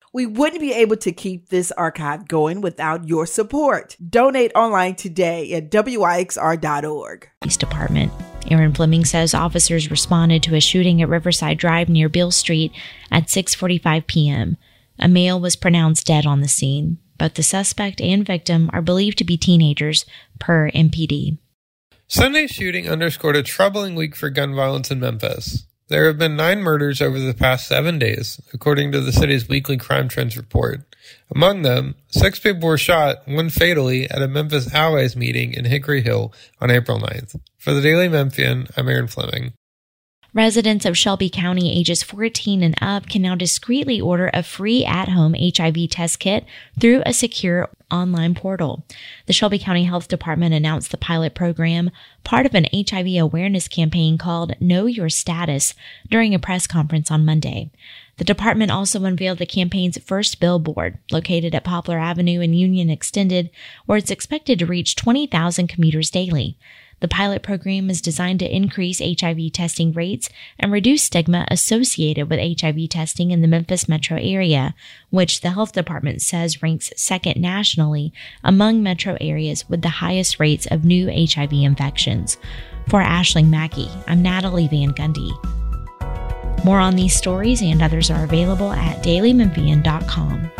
We wouldn't be able to keep this archive going without your support. Donate online today at wyxr.org. Police Department. Aaron Fleming says officers responded to a shooting at Riverside Drive near Beale Street at 6:45 p.m. A male was pronounced dead on the scene. Both the suspect and victim are believed to be teenagers, per MPD. Sunday's shooting underscored a troubling week for gun violence in Memphis. There have been 9 murders over the past 7 days, according to the city's weekly crime trends report. Among them, 6 people were shot, 1 fatally, at a Memphis Allies meeting in Hickory Hill on April 9th. For the Daily Memphian, I'm Aaron Fleming. Residents of Shelby County ages 14 and up can now discreetly order a free at-home HIV test kit through a secure online portal. The Shelby County Health Department announced the pilot program, part of an HIV awareness campaign called Know Your Status, during a press conference on Monday. The department also unveiled the campaign's first billboard, located at Poplar Avenue and Union Extended, where it's expected to reach 20,000 commuters daily. The pilot program is designed to increase HIV testing rates and reduce stigma associated with HIV testing in the Memphis metro area, which the health department says ranks second nationally among metro areas with the highest rates of new HIV infections. For Ashling Mackey, I'm Natalie Van Gundy. More on these stories and others are available at dailymemphian.com.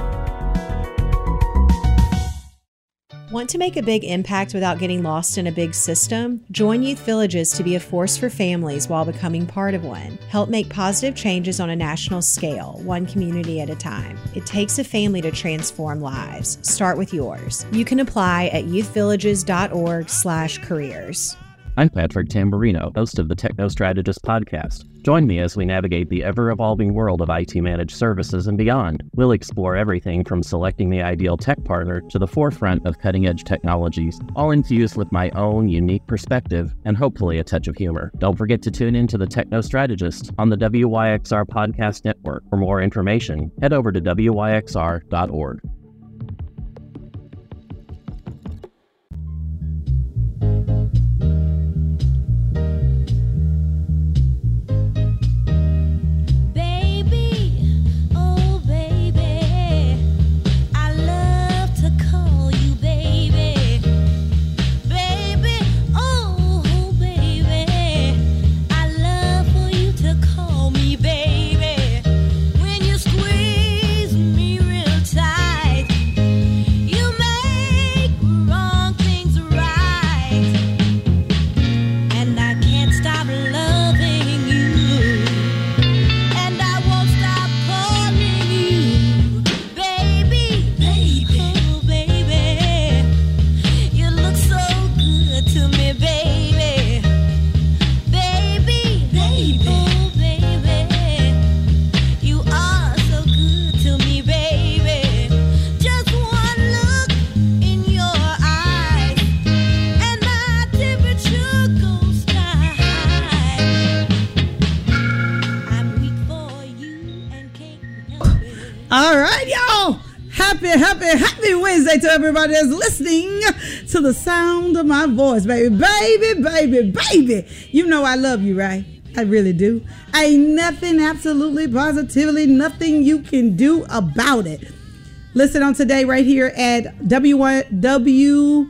Want to make a big impact without getting lost in a big system? Join Youth Villages to be a force for families while becoming part of one. Help make positive changes on a national scale, one community at a time. It takes a family to transform lives. Start with yours. You can apply at youthvillages.org/careers. I'm Patrick Tamburino, host of the Techno Strategist podcast. Join me as we navigate the ever-evolving world of IT managed services and beyond. We'll explore everything from selecting the ideal tech partner to the forefront of cutting-edge technologies, all infused with my own unique perspective and hopefully a touch of humor. Don't forget to tune in to the Techno Strategist on the WYXR Podcast Network. For more information, head over to wyxr.org. Happy Wednesday to everybody that's listening to the sound of my voice, baby. Baby. You know I love you, right? I really do. Ain't nothing, absolutely, positively, nothing you can do about it. Listen on today right here at WYXR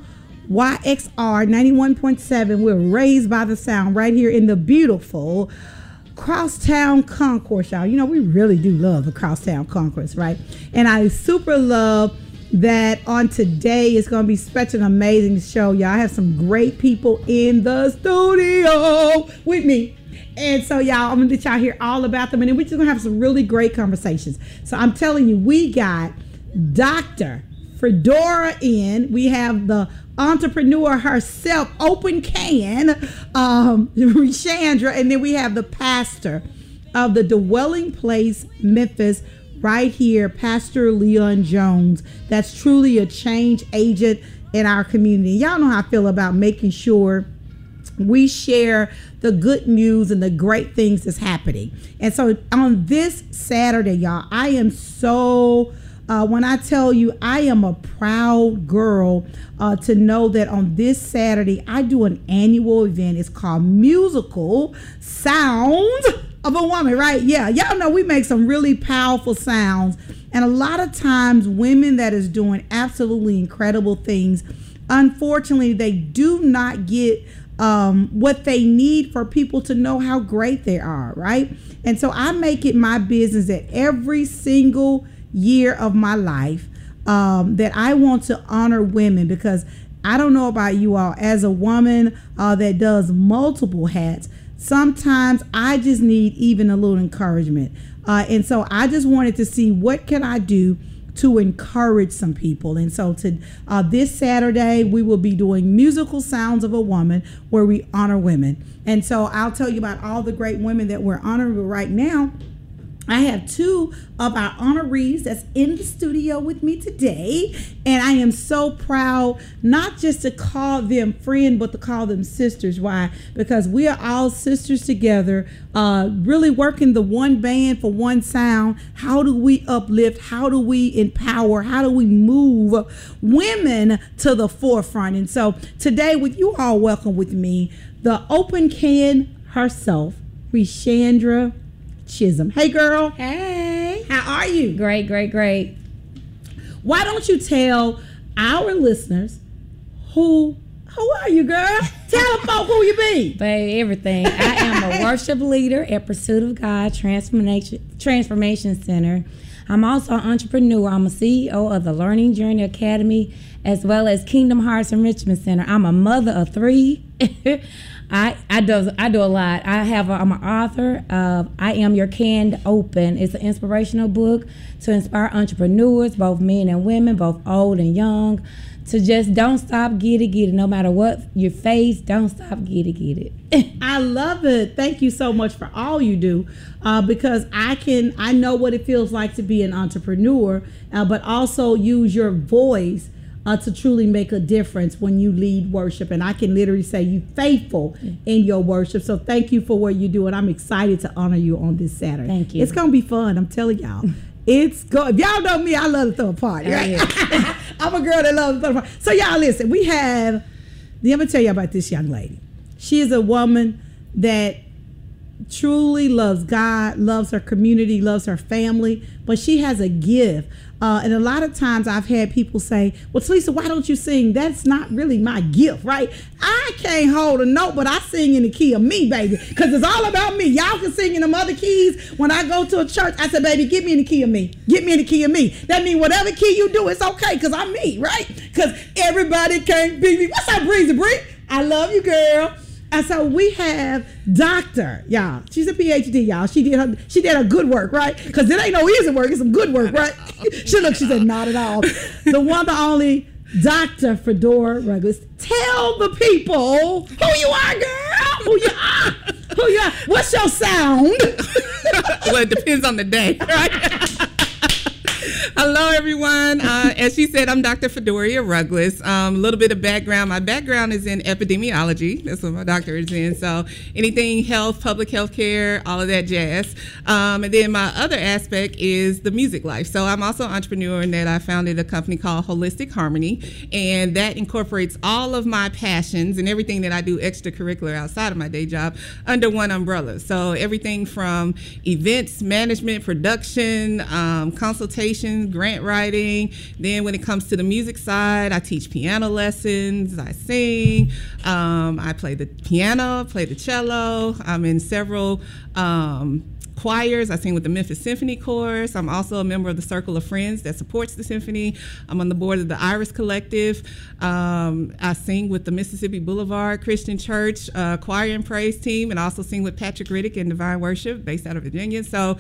91.7. We're raised by the sound right here in the beautiful Crosstown Concourse, y'all. You know, we really do love the Crosstown Concourse, right? And I super love that on today it's going to be such an amazing show, y'all. I have some great people in the studio with me. And so, y'all, I'm going to let y'all hear all about them. And then we're just going to have some really great conversations. So I'm telling you, we got Dr. Fedora in. We have the entrepreneur herself, Open Can, Chandra, and then we have the pastor of the Dwelling Place Memphis right here, Pastor Leon Jones. That's truly a change agent in our community. Y'all know how I feel about making sure we share the good news and the great things that's happening. And so on this Saturday, y'all, I am so when I tell you I am a proud girl to know that on this Saturday I do an annual event. It's called Musical Sounds of a Woman, right? Yeah, y'all know we make some really powerful sounds And a lot of times women that is doing absolutely incredible things, unfortunately, they do not get what they need for people to know how great they are, right? And so I make it my business that every single year of my life that I want to honor women, because I don't know about you all, as a woman that does multiple hats, sometimes I just need even a little encouragement. And so I just wanted to see what can I do to encourage some people. And so to this Saturday, we will be doing Musical Sounds of a Woman, where we honor women. And so I'll tell you about all the great women that we're honoring right now. I have two of our honorees that's in the studio with me today, and I am so proud not just to call them friend, but to call them sisters. Why? Because we are all sisters together, really working the one band for one sound. How do we uplift? How do we empower? How do we move women to the forefront? And so today, with you all welcome with me, the open can herself, Reshandra Chisholm. Hey, girl. Hey. How are you? Great. Why don't you tell our listeners who are you, girl? Tell them folk who you be. Baby, everything. I am a worship leader at Pursuit of God Transformation Center. I'm also an entrepreneur. I'm a CEO of the Learning Journey Academy, as well as Kingdom Hearts Enrichment Center. I'm a mother of 3. I do a lot. I'm an author of I Am Your Canned Open. It's an inspirational book to inspire entrepreneurs, both men and women, both old and young, to just don't stop, get it. No matter what you face, don't stop, get it. I love it. Thank you so much for all you do, because I know what it feels like to be an entrepreneur, but also use your voice to truly make a difference when you lead worship. And I can literally say you faithful in your worship. So thank you for what you do. And I'm excited to honor you on this Saturday. Thank you. It's going to be fun. I'm telling y'all. If y'all know me, I love to throw a party. Right? I'm a girl that loves to throw a party. So y'all listen, let me tell you about this young lady. She is a woman that truly loves God, loves her community, loves her family, but she has a gift. And a lot of times I've had people say, well, Talisa, why don't you sing? That's not really my gift, right? I can't hold a note, but I sing in the key of me, baby, because it's all about me. Y'all can sing in them other keys. When I go to a church, I say, baby, get me in the key of me. Get me in the key of me. That means whatever key you do, it's okay, because I'm me, right? Because everybody can't be me. What's up, Breezy Bree? I love you, girl. And so we have Dr. Y'all. She's a PhD, y'all. She did her good work, right? Because it ain't no easy work. It's some good work, right? She said, not at all. The one, the only Dr. Fedora Ruggles. Tell the people who you are, girl. Who you are. What's your sound? Well, it depends on the day, right? Hello, everyone. As she said, I'm Dr. Fedora Ruggles. A little bit of background. My background is in epidemiology. That's what my doctorate is in. So anything health, public health care, all of that jazz. And then my other aspect is the music life. So I'm also an entrepreneur in that I founded a company called Holistic Harmony. And that incorporates all of my passions and everything that I do extracurricular outside of my day job under one umbrella. So everything from events, management, production, consultation, grant writing. Then when it comes to the music side, I teach piano lessons, I sing, I play the piano, play the cello. I'm in several choirs. I sing with the Memphis Symphony Chorus. I'm also a member of the Circle of Friends that supports the symphony. I'm on the board of the Iris Collective. I sing with the Mississippi Boulevard Christian Church choir and praise team, and also sing with Patrick Riddick in Divine Worship, based out of Virginia. So,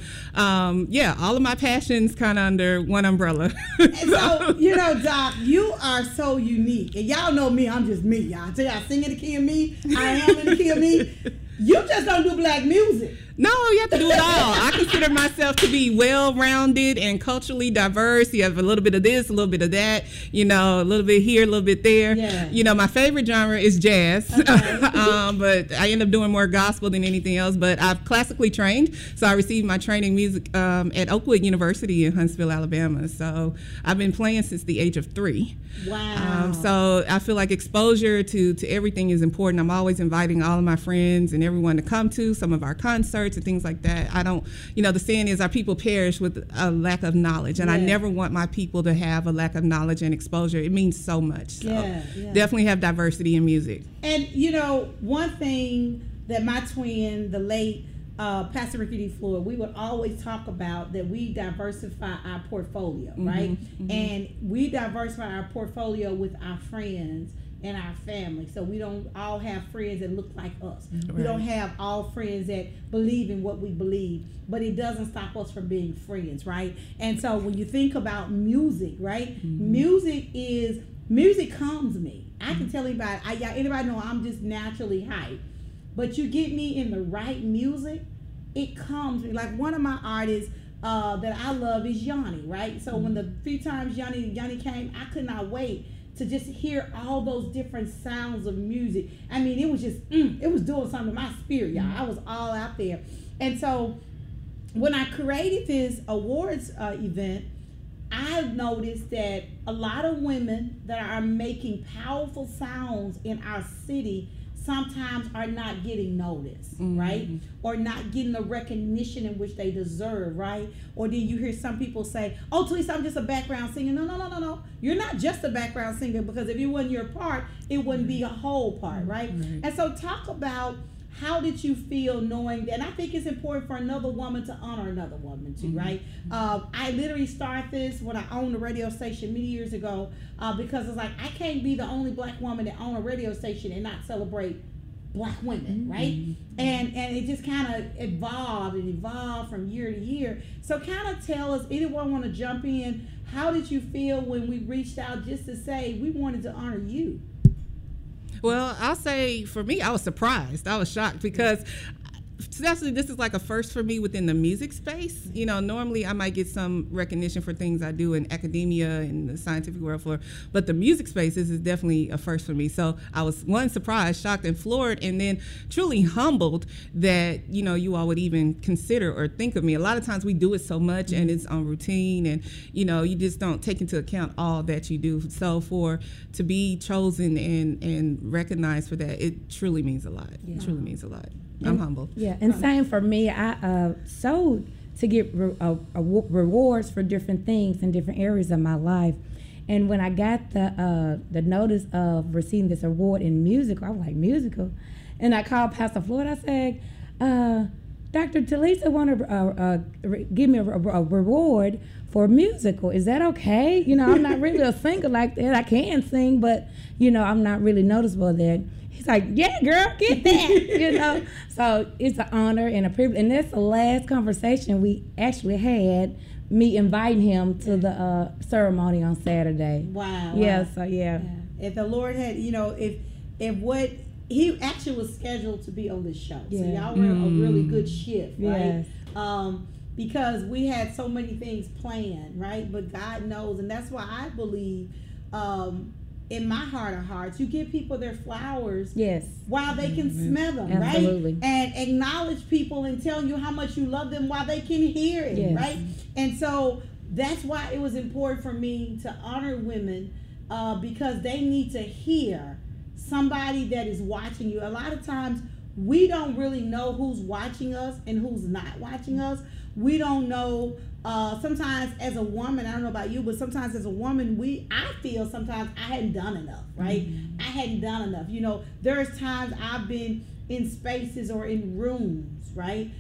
all of my passions kind of under one umbrella. And so, Doc, you are so unique. And y'all know me, I'm just me, y'all. I tell you, I sing in the key of me. I am in the key of me. You just don't do black music. No, you have to do it all. I consider myself to be well-rounded and culturally diverse. You have a little bit of this, a little bit of that, a little bit here, a little bit there. Yeah. My favorite genre is jazz, okay. But I end up doing more gospel than anything else. But I've classically trained, so I received my training music at Oakwood University in Huntsville, Alabama. So I've been playing since the age of 3. Wow. So I feel like exposure to everything is important. I'm always inviting all of my friends and everyone to come to some of our concerts, awards and things like that. I don't, the saying is our people perish with a lack of knowledge, and I never want my people to have a lack of knowledge and exposure. It means so much. So definitely have diversity in music. And one thing that my twin, the late Pastor Ricky D. Floyd, we would always talk about that we diversify our portfolio, right? And we diversify our portfolio with our friends and our family. So we don't all have friends that look like us. Right. We don't have all friends that believe in what we believe, but it doesn't stop us from being friends, right? And so when you think about music, right? Music calms me. I can tell anybody, anybody know I'm just naturally hyped, but you get me in the right music, it calms me. Like one of my artists that I love is Yanni, right? So when the few times Yanni came, I could not wait to just hear all those different sounds of music. I mean, it was just, it was doing something to my spirit, y'all. I was all out there. And so when I created this awards event, I noticed that a lot of women that are making powerful sounds in our city sometimes are not getting noticed, right? Or not getting the recognition in which they deserve, right? Or then you hear some people say, oh, Talisa, I'm just a background singer. No. You're not just a background singer, because if it wasn't your part, it wouldn't be a whole part, right? And so talk about how did you feel knowing that? And I think it's important for another woman to honor another woman too, right? I literally started this when I owned a radio station many years ago because it's like I can't be the only black woman that own a radio station and not celebrate black women, right? And it just kind of evolved from year to year. So kind of tell us, anyone want to jump in, how did you feel when we reached out just to say we wanted to honor you? Well, I'll say for me, I was surprised. I was shocked because especially this is like a first for me within the music space. Normally I might get some recognition for things I do in academia and the scientific world but the music space, this is definitely a first for me. So I was surprised, shocked, and floored, and then truly humbled that, you all would even consider or think of me. A lot of times we do it so much and it's on routine, and, you just don't take into account all that you do. So to be chosen and recognized for that, it truly means a lot. It truly means a lot. I'm humbled. Yeah, and same for me. I sold to get rewards for different things in different areas of my life. And when I got the notice of receiving this award in musical, I was like, musical? And I called Pastor Floyd. I said, Dr. Talisa want to give me a reward for musical. Is that okay? I'm not really a singer like that. I can sing, but, I'm not really noticeable there. He's like, yeah, girl, get that, So it's an honor and a privilege. And that's the last conversation we actually had, me inviting him to the ceremony on Saturday. Wow. Yeah, so yeah. If the Lord had, if what, he actually was scheduled to be on this show. So y'all were a really good shift, right? Yes. Because we had so many things planned, right? But God knows, and that's why I believe, in my heart of hearts, you give people their flowers while they can smell them, Absolutely. Right? And acknowledge people and tell you how much you love them while they can hear it, right? And so that's why it was important for me to honor women because they need to hear somebody that is watching you. A lot of times we don't really know who's watching us and who's not watching us. We don't know. Sometimes as a woman, I don't know about you, but sometimes as a woman, I feel sometimes I hadn't done enough, right? I hadn't done enough. There's times I've been in spaces or in rooms, right?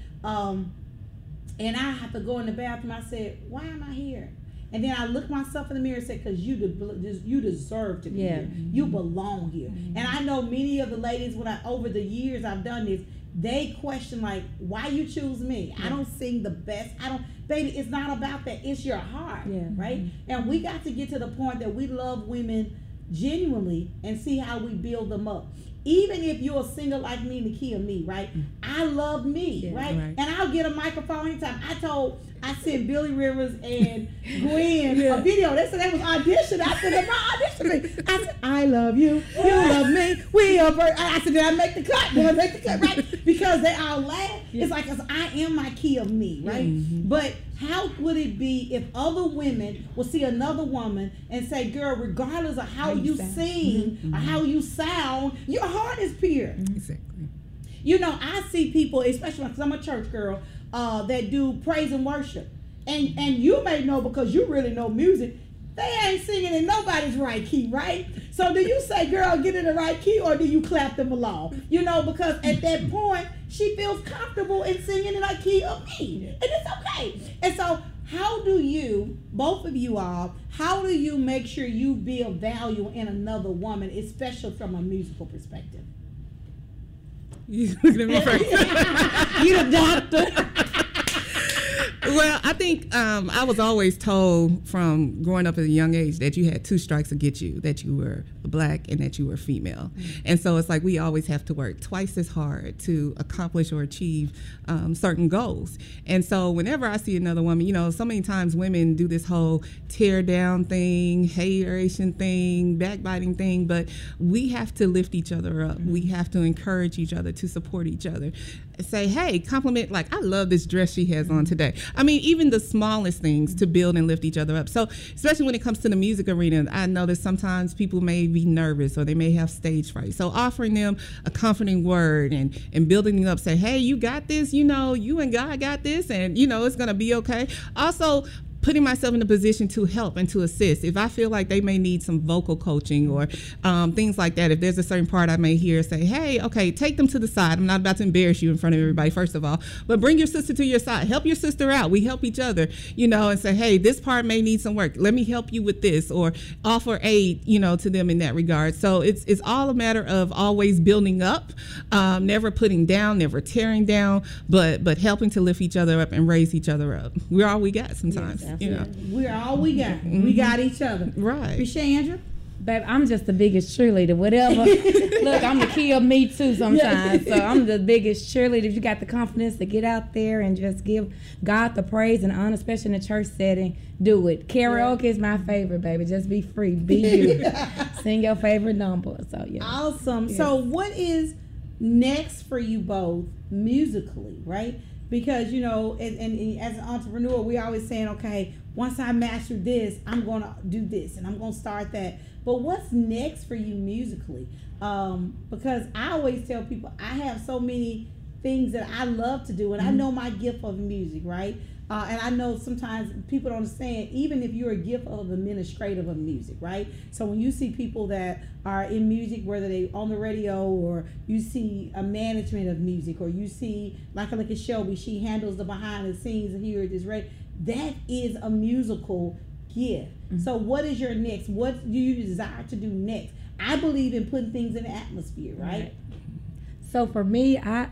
And I have to go in the bathroom. I said, why am I here? And then I look myself in the mirror and say, because you deserve to be here. You belong here. And I know many of the ladies, over the years I've done this, they question like, why you choose me? I don't sing the best. Baby, it's not about that. It's your heart, right? And we got to get to the point that we love women genuinely and see how we build them up. Even if you're a singer like me in the key of me, right? I love me, right? And I'll get a microphone anytime. I sent Billy Rivers and Gwen a video. They said they was auditioning. I said, I said, I love you. You love me. We are. I said, did I make the cut? Did I make the cut? Right? Because they all laugh. It's like, I am my key of me, right? But how would it be if other women will see another woman and say, girl, regardless of how you sing or how you sound, your heart is pure. Exactly. You know, I see people, especially because I'm a church girl, that do praise and worship. And you may know, because you really know music, they ain't singing in nobody's right key, right? So do you say, girl, get in the right key, or do you clap them along? You know, because at that point, she feels comfortable in singing in a key of me. And it's okay. And so how do you, both of you all, how do you make sure you build value in another woman, especially from a musical perspective? You looking at me first. You the doctor. Well, I think I was always told from growing up at a young age that you had 2 strikes to get you, that you were black and that you were female. Mm-hmm. And so it's like we always have to work twice as hard to accomplish or achieve certain goals. And so whenever I see another woman, you know, so many times women do this whole tear down thing, hateration thing, backbiting thing, but we have to lift each other up. Mm-hmm. We have to encourage each other, to support each other. Say, hey, compliment, like, I love this dress she has on today. I mean, even the smallest things to build and lift each other up. So especially when it comes to the music arena, I know that sometimes people may be nervous or they may have stage fright. So offering them a comforting word and building them up, say, hey, you got this, you know, you and God got this, and, you know, it's going to be okay. Also, putting myself in a position to help and to assist. If I feel like they may need some vocal coaching or things like that, if there's a certain part I may hear, say, hey, okay, take them to the side. I'm not about to embarrass you in front of everybody, first of all, but bring your sister to your side. Help your sister out. We help each other, you know, and say, hey, this part may need some work. Let me help you with this, or offer aid, you know, to them in that regard. So it's all a matter of always building up, never putting down, never tearing down, but helping to lift each other up and raise each other up. We're all we got sometimes. Yes, you know, we're all we got. Mm-hmm. We got each other. Right. Krishandra? Babe, I'm just the biggest cheerleader. Whatever. Look, I'm the key of me too sometimes. So I'm the biggest cheerleader. If you got the confidence to get out there and just give God the praise and honor, especially in a church setting, do it. Karaoke is my favorite, baby. Just be free. Be you. Sing your favorite number. So yeah. Awesome. Yes. So what is next for you both musically, right? Because, you know, and as an entrepreneur, we're always saying, okay, once I master this, I'm going to do this and I'm going to start that. But what's next for you musically? Because I always tell people I have so many things that I love to do, and I know my gift of music, right? And I know sometimes people don't understand, even if you're a gift of administrative of music, right? So when you see people that are in music, whether they on the radio, or you see a management of music, or you see, like look at Shelby, she handles the behind the scenes and here it is, right? That is a musical gift. Mm-hmm. So what is your next? What do you desire to do next? I believe in putting things in the atmosphere, right? So for me, I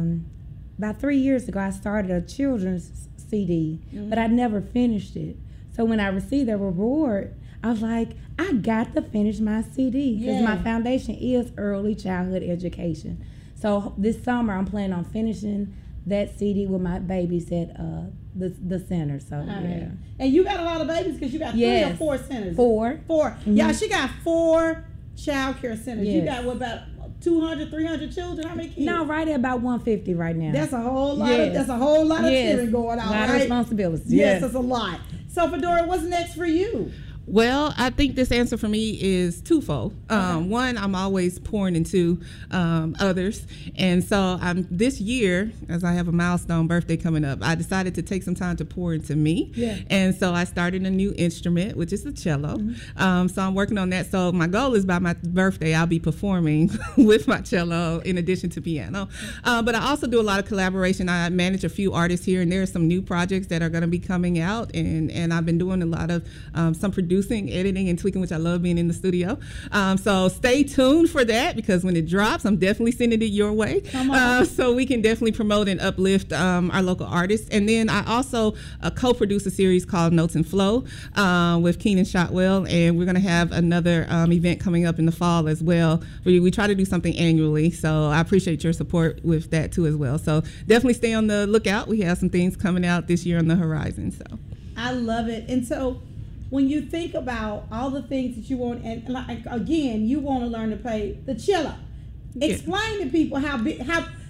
about 3 years ago, I started a children's CD, but I never finished it. So when I received the reward, I was like, I got to finish my CD, because my foundation is early childhood education. So this summer, I'm planning on finishing that CD with my babies at the center. So yeah. And you got a lot of babies, because you got 3 or 4 centers. 4. Mm-hmm. Yeah, she got 4 child care centers. Yes. You got what, about 200, 300 children? How many kids? No, right at about 150 right now. That's a whole lot. That's a whole lot of children going on. A lot of responsibilities. Yes, that's a lot. So, Fedora, what's next for you? Well, I think this answer for me is twofold. One, I'm always pouring into others. And so this year, as I have a milestone birthday coming up, I decided to take some time to pour into me. Yeah. And so I started a new instrument, which is the cello. Mm-hmm. So I'm working on that. So my goal is by my birthday, I'll be performing with my cello in addition to piano. But I also do a lot of collaboration. I manage a few artists here, and there are some new projects that are going to be coming out. And I've been doing a lot of some producing, editing, and tweaking, which I love being in the studio. So stay tuned for that, because when it drops, I'm definitely sending it your way. So we can definitely promote and uplift our local artists. And then I also co-produce a series called Notes and Flow with Keenan Shotwell, and we're going to have another event coming up in the fall as well. We try to do something annually, so I appreciate your support with that too as well. So definitely stay on the lookout. We have some things coming out this year on the horizon. So I love it. And so when you think about all the things that you want, and like, again, you want to learn to play the cello. Explain to people how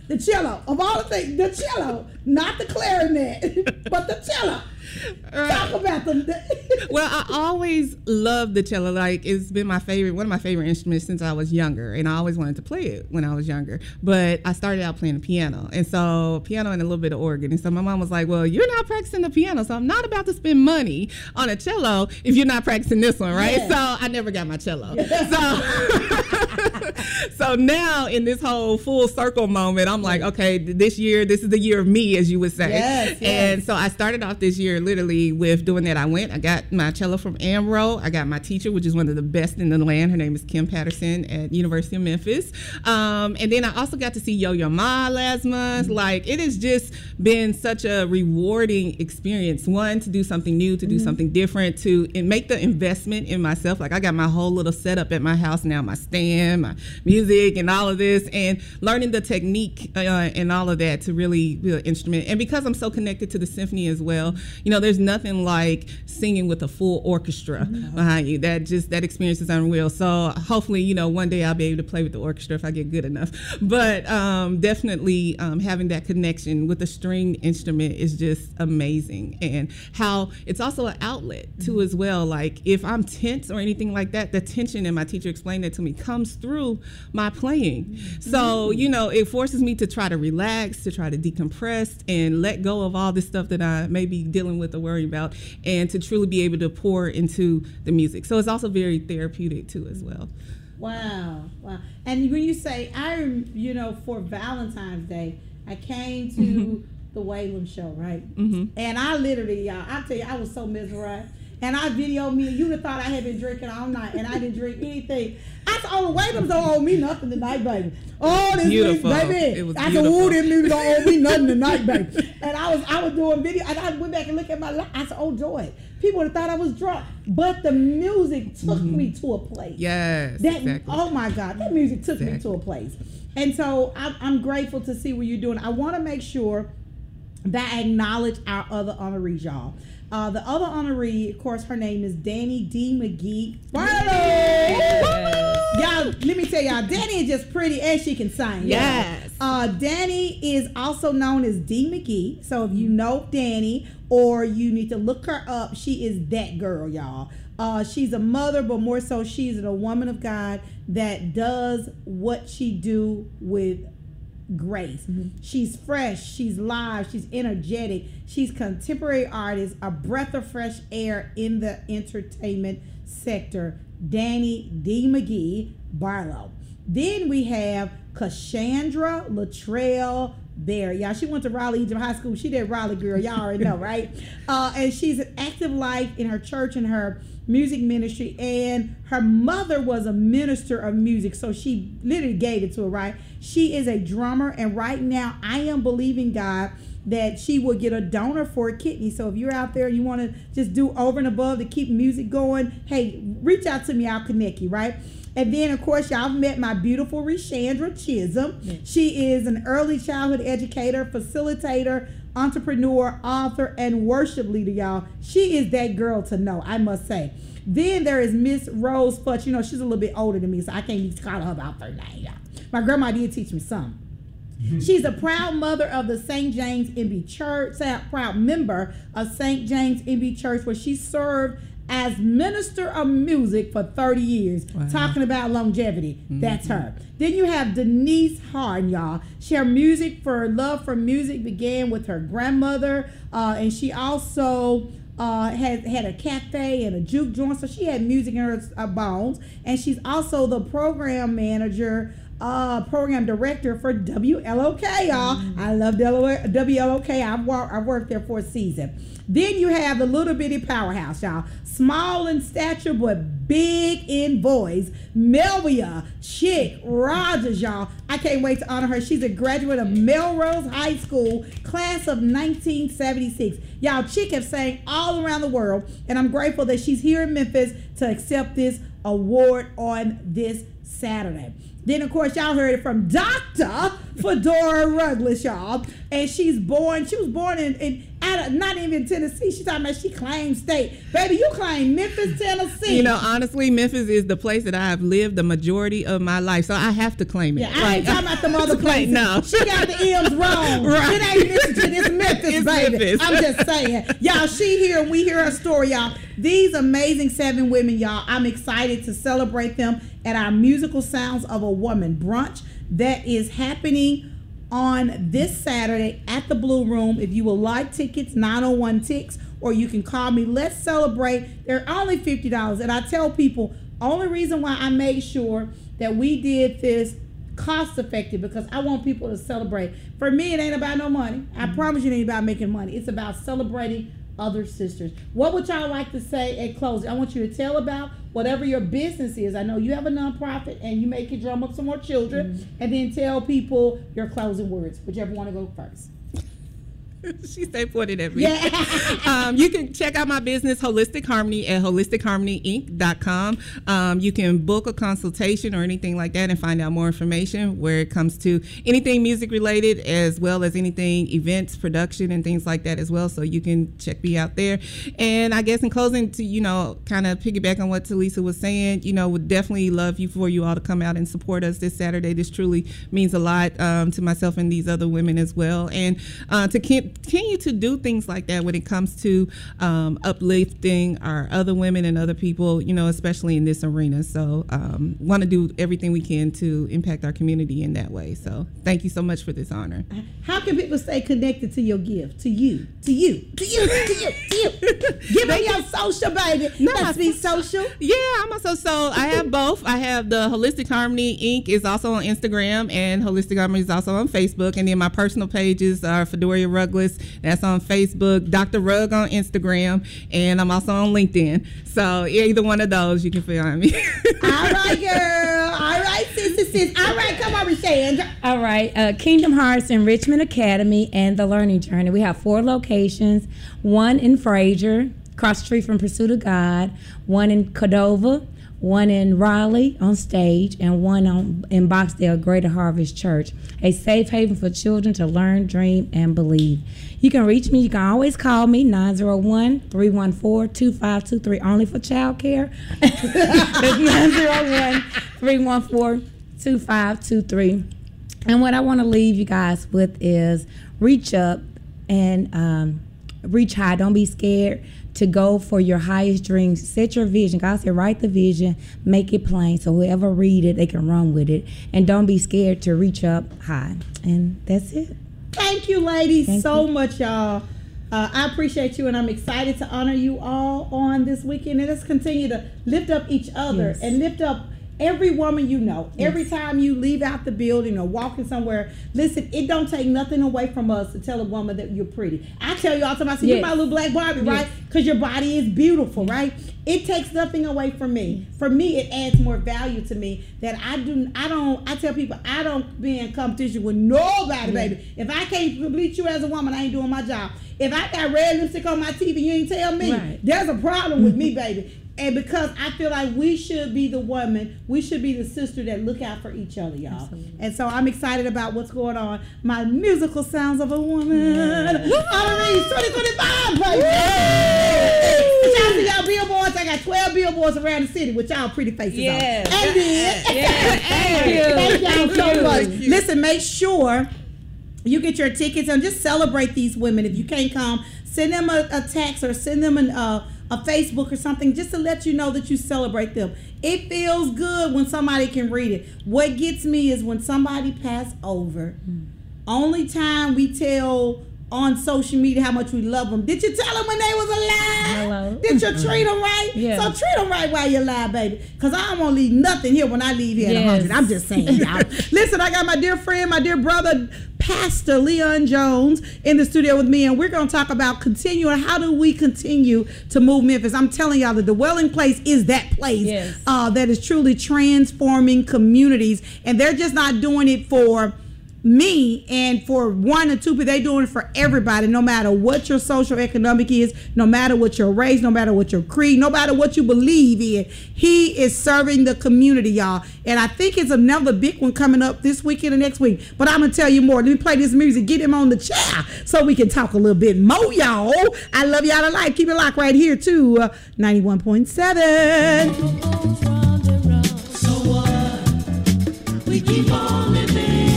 The cello. Of all the things, the cello. Not the clarinet, but the cello. Right. Talk about them. Well, I always loved the cello. Like, it's been one of my favorite instruments since I was younger, and I always wanted to play it when I was younger. But I started out playing the piano, and so piano and a little bit of organ. And so my mom was like, "Well, you're not practicing the piano, so I'm not about to spend money on a cello if you're not practicing this one, right?" Yeah. So I never got my cello. So now in this whole full circle moment, I'm like, okay, this is the year of me, as you would say. Yes. And so I started off this year literally with doing that. I got my cello from Amro. I got my teacher, which is one of the best in the land. Her name is Kim Patterson at University of Memphis. And then I also got to see Yo-Yo Ma last month. Like, it has just been such a rewarding experience. One, to do something new, to do something different, to make the investment in myself. Like, I got my whole little setup at my house now, my stand, my music, and all of this, and learning the technique and all of that to really be an instrument. And because I'm so connected to the symphony as well, there's nothing like singing with a full orchestra behind you. That experience is unreal. So hopefully, one day I'll be able to play with the orchestra if I get good enough. But definitely having that connection with a stringed instrument is just amazing. And how it's also an outlet too as well. Like, if I'm tense or anything like that, the tension, and my teacher explained that to me, comes through my playing. So, it forces me to try to relax, to try to decompress and let go of all this stuff that I may be dealing with or worrying about, and to truly be able to pour into the music. So it's also very therapeutic too as well. Wow. And when you say, for Valentine's Day, I came to the Wayland show, right? And I literally, I tell you, I was so mesmerized. And I videoed me, and you'd have thought I had been drinking all night, and I didn't drink anything. I said, "Oh, the Waylands don't owe me nothing tonight, baby. Oh, this music, baby." I said, "Oh, this music don't owe me nothing tonight, baby." And I was doing video, and I went back and looked at my life. I said, "Oh, joy." People would have thought I was drunk, but the music took me to a place. Yes, exactly. Oh my God, that music took me to a place. And so I'm grateful to see what you're doing. I want to make sure that I acknowledge our other honorees, y'all. The other honoree, of course, her name is Danny D. McGee. Yes. Y'all, let me tell y'all, Danny is just pretty and she can sing. Yes. Danny is also known as D. McGee. So if you know Danny or you need to look her up, she is that girl, y'all. She's a mother, but more so she's a woman of God that does what she do with grace. She's fresh, she's live, she's energetic, she's contemporary artist, a breath of fresh air in the entertainment sector. Danny D. McGee Barlow. Then we have Cassandra Latrell Berry. Y'all, she went to Raleigh Egypt High School. She did Raleigh, girl. Y'all already know, right? And she's an active life in her church and her music ministry. And her mother was a minister of music, so she literally gave it to her, right? She is a drummer, and right now I am believing God that she will get a donor for a kidney. So if you're out there, you want to just do over and above to keep music going, hey, reach out to me. I'll connect you, right? And then, of course, y'all met my beautiful Reshandra Chisholm. Yes. She is an early childhood educator, facilitator, entrepreneur, author, and worship leader, y'all. She is that girl to know, I must say. Then there is Miss Rose Futch. She's a little bit older than me, so I can't even call her about 39, y'all. My grandma did teach me some. She's a proud mother of the St. James MB Church, proud member of St. James MB Church, where she served as minister of music for 30 years. Wow. Talking about longevity. That's her. Then you have Denise Harden, y'all. Her love for music began with her grandmother, and she also had a cafe and a juke joint, so she had music in her bones. And she's also the program manager, program director for WLOK, y'all. I love WLOK. I've worked there for a season. Then you have the little bitty powerhouse, y'all. Small in stature but big in voice, Melvia Chick Rogers, y'all. I can't wait to honor her. She's a graduate of Melrose High School, class of 1976. Y'all, Chick have sang all around the world, and I'm grateful that she's here in Memphis to accept this award on this Saturday. Then, of course, y'all heard it from Dr. Fedora Ruggles, y'all. And she was born in Not even Tennessee. She talking about she claims state. Baby, you claim Memphis, Tennessee. You know, honestly, Memphis is the place that I have lived the majority of my life, so I have to claim it. Yeah, I ain't talking about the other places. No. She got the M's wrong. Right. It ain't Michigan, it's Memphis, It's baby. Memphis. I'm just saying. Y'all, she here and we hear her story, y'all. These amazing 7 women, y'all. I'm excited to celebrate them at our Musical Sounds of a Woman brunch that is happening on this Saturday at the Blue Room. If you would like tickets, 901 Tix, or you can call me. Let's celebrate. They're only $50. And I tell people, only reason why I made sure that we did this cost effective, because I want people to celebrate. For me, it ain't about no money. I promise you it ain't about making money. It's about celebrating other sisters. What would y'all like to say at closing? I want you to tell about whatever your business is. I know you have a nonprofit and you make it drum up some more children, and then tell people your closing words. Whichever want to go first. She stay pointed at me. Yeah. You can check out my business, Holistic Harmony, at holistichearmonyinc.com. You can book a consultation or anything like that and find out more information where it comes to anything music related, as well as anything events, production, and things like that as well. So you can check me out there. And I guess in closing, to, you know, kind of piggyback on what Talisa was saying, you know, would definitely love for you all to come out and support us this Saturday. This truly means a lot to myself and these other women as well. And to continue to do things like that when it comes to uplifting our other women and other people, you know, especially in this arena. So want to do everything we can to impact our community in that way. So thank you so much for this honor. How can people stay connected to your gift? To you. Give me your social, baby. Let's be social. Yeah, I'm also, so I have both. I have the Holistic Harmony Inc. is also on Instagram, and Holistic Harmony is also on Facebook. And then my personal pages are Fedoria Ruggles. That's on Facebook, Dr. Rug on Instagram, and I'm also on LinkedIn. So either one of those, you can find me. All right, girl. All right, sis. All right, come on, Shandra. All right, Kingdom Hearts Enrichment Academy and The Learning Journey. We have 4 locations, one in Fraser, across the street from Pursuit of God, one in Cordova, one in Raleigh on Stage, and one in Boxdale, Greater Harvest Church. A safe haven for children to learn, dream, and believe. You can reach me. You can always call me, 901-314-2523, only for child care. It's 901-314-2523. And what I want to leave you guys with is reach up and reach high. Don't be scared to go for your highest dreams. Set your vision. God said, write the vision, make it plain, so whoever read it, they can run with it. And don't be scared to reach up high. And that's it. Thank you, ladies, Thank so you. much, y'all. I appreciate you, and I'm excited to honor you all on this weekend. And let's continue to lift up each other and lift up every woman you know. Every time you leave out the building or walking somewhere, listen, it don't take nothing away from us to tell a woman that you're pretty. I tell you all the time, I say, you're my little black Barbie, right? Because your body is beautiful, right? It takes nothing away from me. For me, it adds more value to me that I tell people, I don't be in competition with nobody, baby. If I can't complete you as a woman, I ain't doing my job. If I got red lipstick on my teeth and you ain't tell me, there's a problem with me, baby. And because I feel like we should be the woman, we should be the sister that look out for each other, y'all. Absolutely. And so I'm excited about what's going on. My Musical Sounds of a Woman. Honorees 2025, baby. Shout out to y'all billboards. I got 12 billboards around the city with y'all pretty faces on. And then, thank y'all so much. Listen, make sure you get your tickets and just celebrate these women. If you can't come, send them a text or send them a Facebook or something just to let you know that you celebrate them. It feels good when somebody can read it. What gets me is when somebody pass over. Only time we tell on social media how much we love them. Did you tell them when they was alive? Hello. Did you treat them right? Yeah. So treat them right while you're alive, baby. Because I don't want to leave nothing here when I leave here at 100. I'm just saying, y'all. Listen, I got my dear friend, my dear brother, Pastor Leon Jones in the studio with me, and we're going to talk about how do we continue to move Memphis. I'm telling y'all that the Dwelling Place is that place that is truly transforming communities, and they're just not doing it for me, and for one or two people, they doing it for everybody, no matter what your social economic is, no matter what your race, no matter what your creed, no matter what you believe in. He is serving the community, y'all. And I think it's another big one coming up this weekend and next week. But I'm gonna tell you more. Let me play this music, get him on the chair so we can talk a little bit more, y'all. I love y'all to life. Keep it locked right here to 91.7. So what? We keep on living.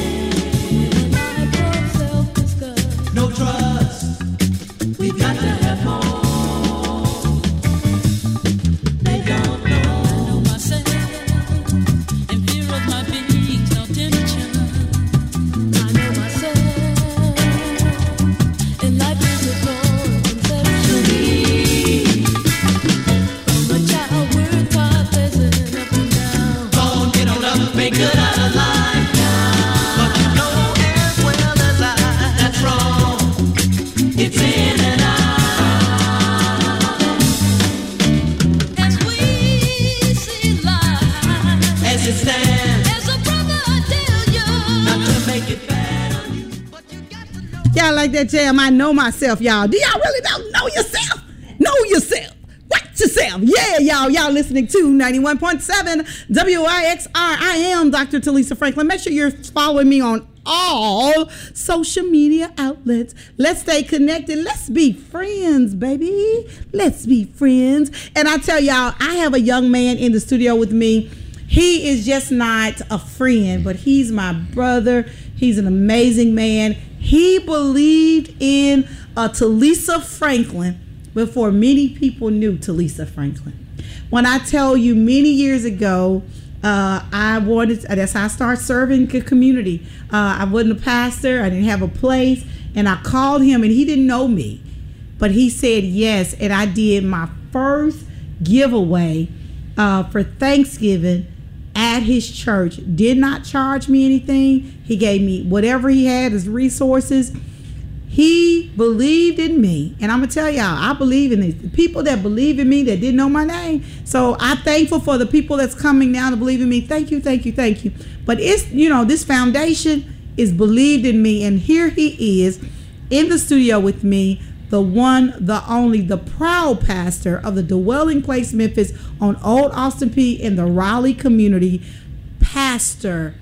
No trust, we got to have more. They don't know myself, and fear of my being no tension. I know myself, and life is a door to me. I'm a child, we're taught blessing up and down. Go on, get on up, make good out of life now. But you know as well as I, that's wrong. It's in and out. As we see life as it stands, as a brother I tell you, not to make it bad on you, but you got to know. Y'all like that jam? I know myself, y'all. Do y'all really don't know yourself? Know yourself. Watch yourself. Yeah, y'all listening to 91.7 WIXR. I am Dr. Talisa Franklin. Make sure you're following me on all social media outlets. Let's stay connected. Let's be friends, baby. Let's be friends. And I tell y'all, I have a young man in the studio with me. He is just not a friend, but he's my brother. He's an amazing man. He believed in Talisa Franklin before many people knew Talisa Franklin. When I tell you many years ago, that's how I started serving the community. I wasn't a pastor. I didn't have a place. And I called him, and he didn't know me. But he said yes. And I did my first giveaway for Thanksgiving at his church. Did not charge me anything. He gave me whatever he had as resources. He believed in me. And I'm going to tell y'all, I believe in these people that believe in me that didn't know my name. So I'm thankful for the people that's coming now to believe in me. Thank you. But it's, this foundation is believed in me. And here he is in the studio with me, the one, the only, the proud pastor of the Dwelling Place Memphis on Old Austin P in the Raleigh community, Pastor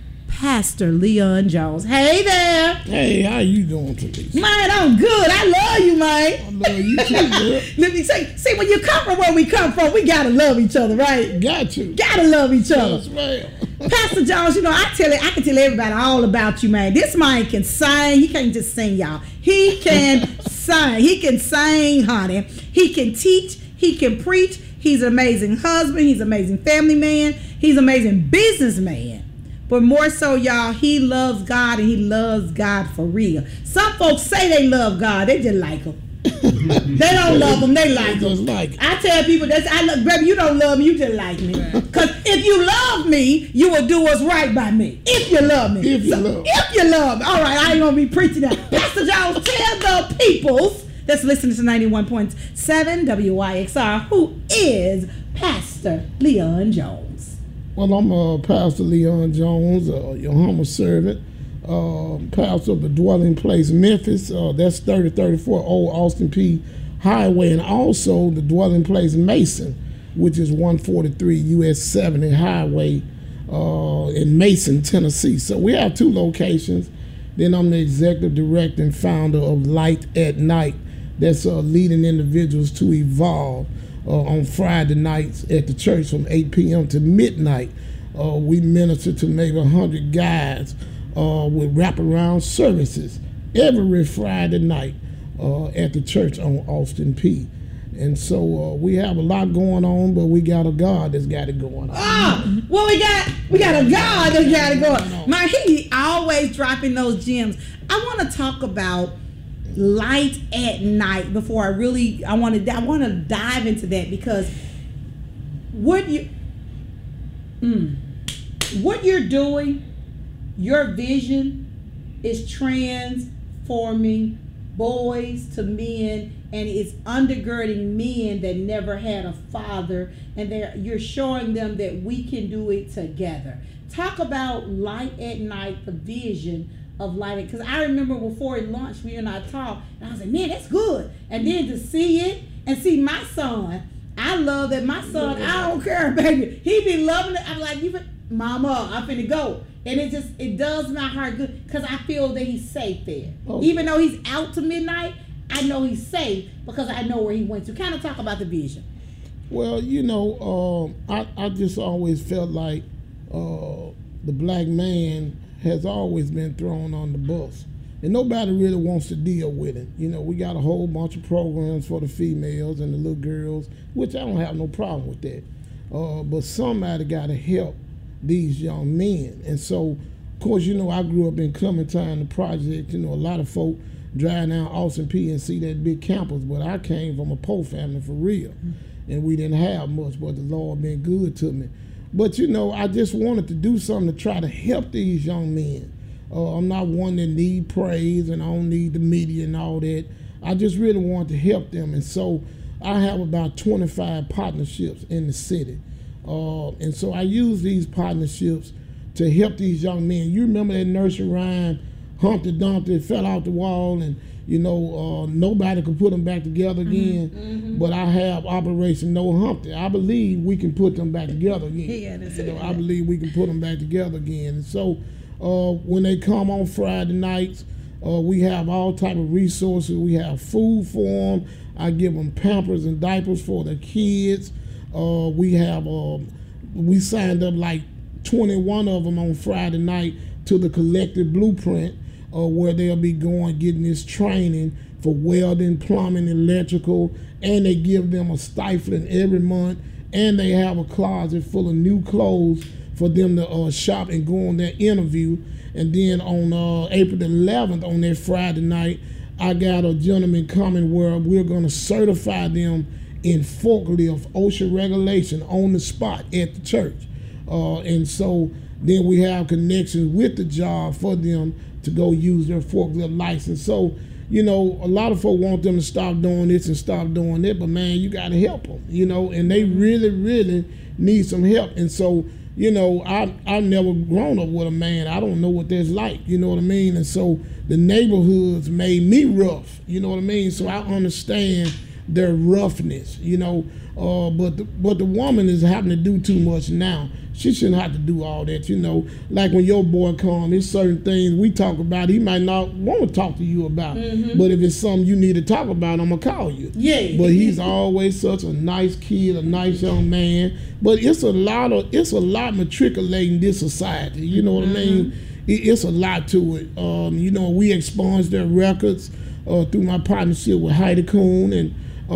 Leon Jones. Hey there. Hey, how you doing today? Man, I'm good. I love you, man. I love you too, girl. Let me say, see, when you come from where we come from, we gotta love each other, right? Got you. Gotta love each other. Yes, ma'am. Pastor Jones, I can tell everybody all about you, man. This man can sing. He can't just sing, y'all. He can sing. He can sing, honey. He can teach. He can preach. He's an amazing husband. He's an amazing family man. He's an amazing businessman. But more so, y'all, he loves God, and he loves God for real. Some folks say they love God. They just like him. They don't love him. They like him. I tell people, baby, you don't love me. You just like me. Because if you love me, you will do what's right by me. If you love me. If you love me. All right, I ain't going to be preaching that. Pastor Jones, tell the peoples that's listening to 91.7 WIXR, who is Pastor Leon Jones. Well, I'm Pastor Leon Jones, your humble servant, pastor of the Dwelling Place Memphis. That's 3034 Old Austin P Highway, and also the Dwelling Place Mason, which is 143 US 70 Highway in Mason, Tennessee. So we have two locations. Then I'm the executive director and founder of Light at Night. That's leading individuals to evolve. On Friday nights at the church from 8 p.m. to midnight. We minister to maybe 100 guys with wraparound services every Friday night at the church on Austin P. And so we have a lot going on, but we got a God that's got it going on. Oh, well, we got a God that's got it going on. Man, he always dropping those gems. I want to talk about Light at Night before I want to dive into that, because what you're doing, your vision is transforming boys to men, and it's undergirding men that never had a father, and you're showing them that we can do it together. Talk about Light at Night, the vision of lighting. Because I remember before it launched, we and I talked, and I was like, man, that's good. And then to see it and see my son, I love that my son, I don't care, baby. He be loving it. I'm like, Mama, I'm finna go. And it does my heart good because I feel that he's safe there. Oh. Even though he's out to midnight, I know he's safe because I know where he went to. Kind of talk about the vision. Well, I just always felt like the black man has always been thrown on the bus. And nobody really wants to deal with it. We got a whole bunch of programs for the females and the little girls, which I don't have no problem with that. But somebody got to help these young men. And so, of course, I grew up in Clementine, the project. A lot of folk drive down Austin P and see that big campus, but I came from a poor family for real. And we didn't have much, but the Lord been good to me. But, I just wanted to do something to try to help these young men. I'm not one that need praise, and I don't need the media and all that. I just really want to help them. And so I have about 25 partnerships in the city. And so I use these partnerships to help these young men. You remember that nursery rhyme, Humpty Dumpty fell out the wall, and nobody could put them back together again. Mm-hmm. But I have Operation No Humpty. I believe we can put them back together again. I believe we can put them back together again. And so when they come on Friday nights, we have all type of resources. We have food for them. I give them Pampers and diapers for their kids. We signed up like 21 of them on Friday night to the Collective Blueprint, where they'll be getting this training for welding, plumbing, electrical, and they give them a stipend every month, and they have a closet full of new clothes for them to shop and go on their interview. And then on April the 11th, on that Friday night, I got a gentleman coming where we're going to certify them in forklift OSHA regulation on the spot at the church. And so then we have connections with the job for them to go use their forklift license. So, a lot of folk want them to stop doing this and stop doing that, but man, you got to help them, and they really, really need some help. And so, I've never grown up with a man. I don't know what that's like, you know what I mean? And so the neighborhoods made me rough, you know what I mean? So I understand their roughness, but the woman is having to do too much now. She shouldn't have to do all that, Like when your boy comes, there's certain things we talk about he might not want to talk to you about. Mm-hmm. But if it's something you need to talk about, I'm going to call you. Yeah. But he's always such a nice kid, a nice young man. But it's a lot matriculating this society, you know what I mean? It's a lot to it. We expunge their records through my partnership with Heidi Kuhn, and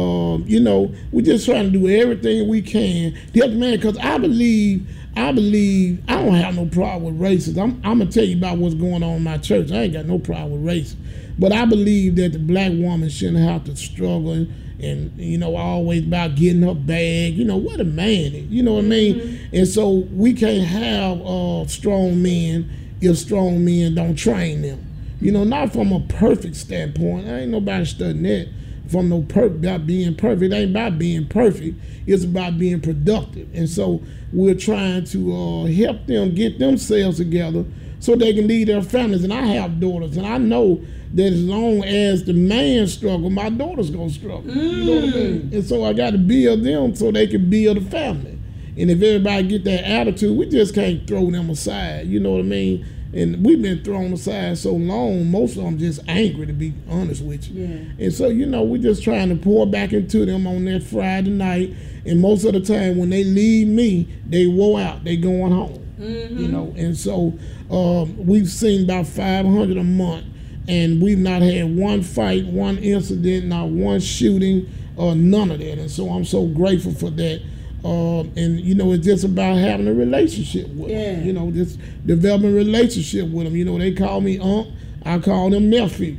we're just trying to do everything we can to help the man, because I believe I don't have no problem with racism. I'm going to tell you about what's going on in my church. I ain't got no problem with racism. But I believe that the black woman shouldn't have to struggle and always about getting her bag. What a man is. You know what I mean? Mm-hmm. And so we can't have strong men if strong men don't train them. Not from a perfect standpoint. I ain't nobody studying that. From about being perfect. It ain't about being perfect. It's about being productive. And so we're trying to help them get themselves together so they can lead their families. And I have daughters, and I know that as long as the man struggle, my daughter's gonna struggle. You know what I mean? And so I got to build them so they can build a family. And if everybody get that attitude, we just can't throw them aside. You know what I mean? And we've been thrown aside so long, most of them just angry, to be honest with you. Yeah. And so, we're just trying to pour back into them on that Friday night. And most of the time when they leave me, they wore out. They going home. Mm-hmm. And so we've seen about 500 a month. And we've not had one fight, one incident, not one shooting, none of that. And so I'm so grateful for that. And it's just about having a relationship with them. Just developing a relationship with them. They call me Unc, I call them nephew.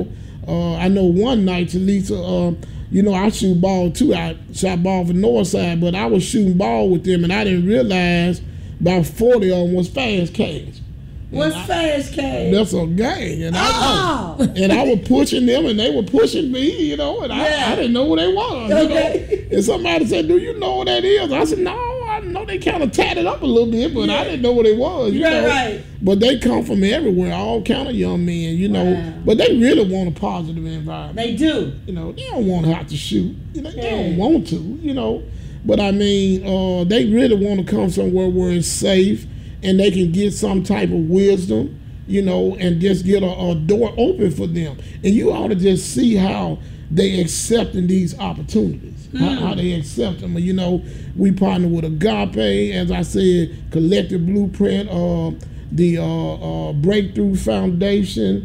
I know one night, Talisa, I shoot ball too. I shot ball for Northside, but I was shooting ball with them, and I didn't realize about 40 of them was Fast Cash. What's Fast Cash? That's a gang, and I was pushing them, and they were pushing me, and I didn't know who they was. Okay. And somebody said, "Do you know what that is?" I said, "No, I know they kind of tatted up a little bit, but I didn't know what it was. You know? Right. But they come from everywhere, all kind of young men, you know. Wow. But they really want a positive environment. They do. You know, they don't want to have to shoot. You know, they don't want to, you know. But I mean, they really want to come somewhere where it's safe and they can get some type of wisdom, you know, and just get a door open for them. And you ought to just see how they accepting these opportunities, how they accept them. You know, we partner with Agape, as I said, Collective Blueprint, the Breakthrough Foundation.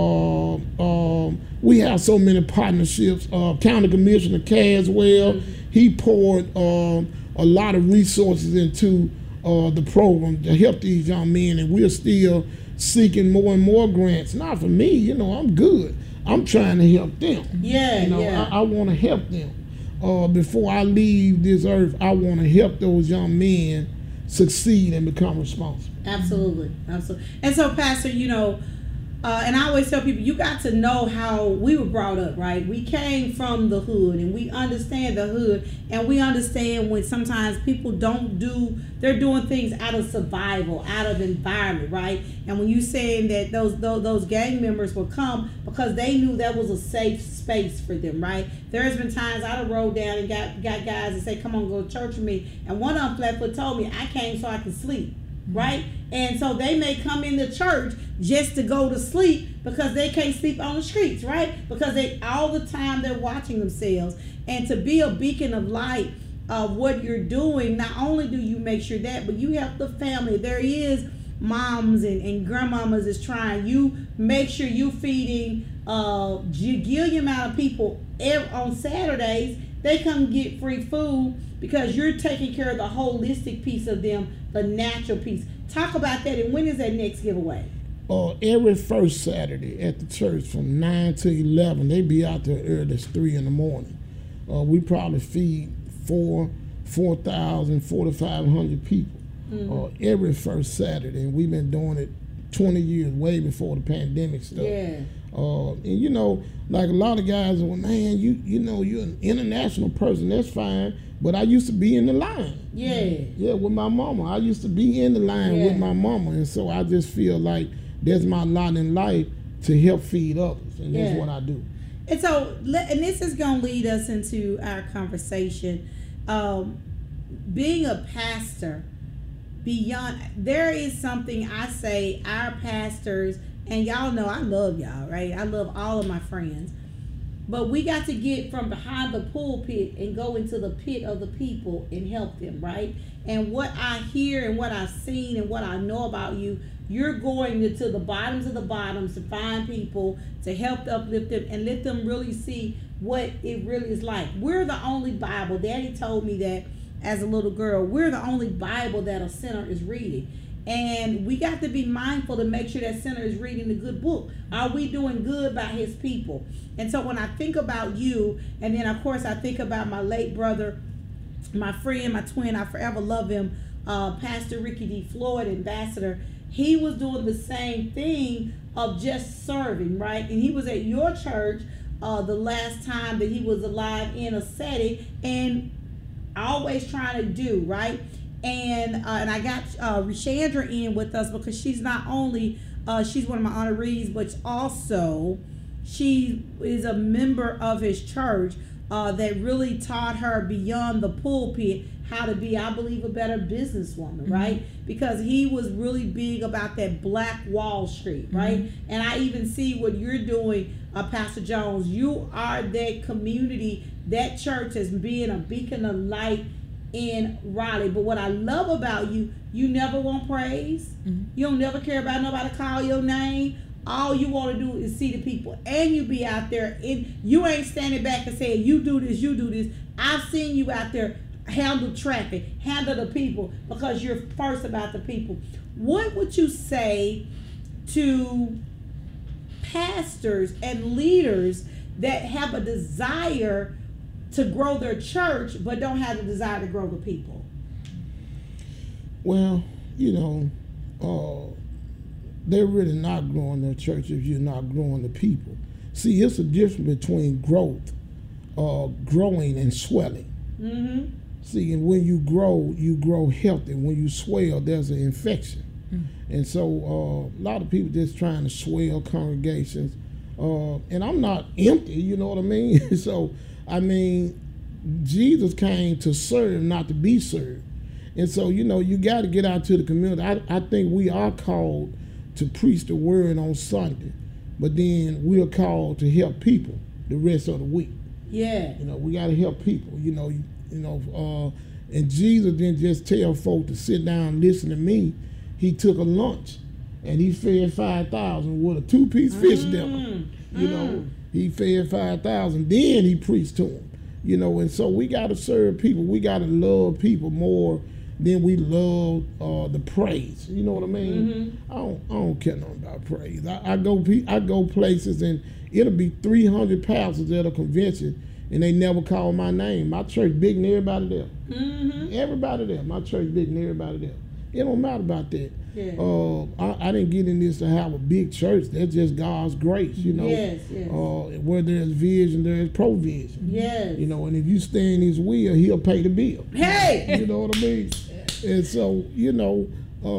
We have so many partnerships. County Commissioner Caswell, he poured a lot of resources into the program to help these young men, and we're still seeking more and more grants. Not for me, you know, I'm good. I'm trying to help them. Yeah, you know, I want to help them. Before I leave this earth, I want to help those young men succeed and become responsible. Absolutely. And so, Pastor, you know, and I always tell people, you got to know how we were brought up, right? We came from the hood, and we understand the hood, and we understand when sometimes people they're doing things out of survival, out of environment, right? And when you saying that those gang members will come because they knew that was a safe space for them, right? There's been times I done rode down and got guys that say, come on, go to church with me, and one of them flatfoot told me, I came so I could sleep. Right? And so they may come into church just to go to sleep because they can't sleep on the streets, right? Because all the time they're watching themselves. And to be a beacon of light of what you're doing, not only do you make sure that, but you help the family. There is moms and grandmamas is trying. You make sure you feeding a gillion amount of people on Saturdays. They come get free food because you're taking care of the holistic piece of them, the natural piece. Talk about that, and when is that next giveaway? Every first Saturday at the church from 9 to 11. They be out there early as 3 in the morning. We probably feed 4,000, 4,500 people every first Saturday, and we've been doing it 20 years, way before the pandemic stuff. Yeah. And you know, like a lot of guys are, man, you know, you're an international person, that's fine, but I used to be in the line. Yeah, with my mama. I used to be in the line with my mama, and so I just feel like that's my lot in life to help feed others, and that's what I do. And so, and this is going to lead us into our conversation. Being a pastor, there is something I say our pastors, and y'all know I love y'all, right? I love all of my friends. But we got to get from behind the pulpit and go into the pit of the people and help them, right? And what I hear and what I've seen and what I know about you, you're going to the bottoms of the bottoms to find people to help uplift them and let them really see what it really is like. We're the only Bible. Daddy told me that as a little girl. We're the only Bible that a sinner is reading. And we got to be mindful to make sure that sinner is reading the good book. Are we doing good by his people? And so when I think about you, and then of course I think about my late brother, my friend, my twin, I forever love him, Pastor Ricky D. Floyd, ambassador. He was doing the same thing of just serving, right? And he was at your church the last time that he was alive in a setting, and always trying to do, right? And I got Rishandra in with us because she's not only she's one of my honorees, but also she is a member of his church that really taught her beyond the pulpit how to be, I believe, a better businesswoman, right? Because he was really big about that Black Wall Street, right? And I even see what you're doing, Pastor Jones. You are that community, that church as being a beacon of light in Raleigh. But what I love about you, you never want praise. You don't never care about nobody call your name. All you want to do is see the people, and you be out there, and you ain't standing back and saying, you do this, you do this. I've seen you out there handle traffic, handle the people, because you're first about the people. What would you say to pastors and leaders that have a desire to grow their church but don't have the desire to grow the people? Well, you know, they're really not growing their church if you're not growing the people. See, it's a difference between growth, growing and swelling. See, and when you grow healthy. When you swell, there's an infection. And so a lot of people just trying to swell congregations. And I'm not empty, you know what I mean? So, I mean, Jesus came to serve, not to be served. And so, you know, you got to get out to the community. I think we are called to preach the word on Sunday, but then we are called to help people the rest of the week. Yeah. You know, we got to help people, and Jesus didn't just tell folk to sit down and listen to me. He took a lunch and he fed 5,000 with a 2-piece fish dinner. You know, he fed 5,000. Then he preached to them. You know, and so we got to serve people. We got to love people more than we love the praise. You know what I mean? I don't care nothing about praise. I go places and it'll be 300 pastors at a convention and they never call my name. My church big and everybody there. Everybody there. My church big and everybody there. It don't matter about that. Yeah. I didn't get in this to have a big church. That's just God's grace, you know. Yes. Where there's vision, there's provision. Yes. You know, and if you stay in his will, he'll pay the bill. Hey! You know what I mean? And so, you know,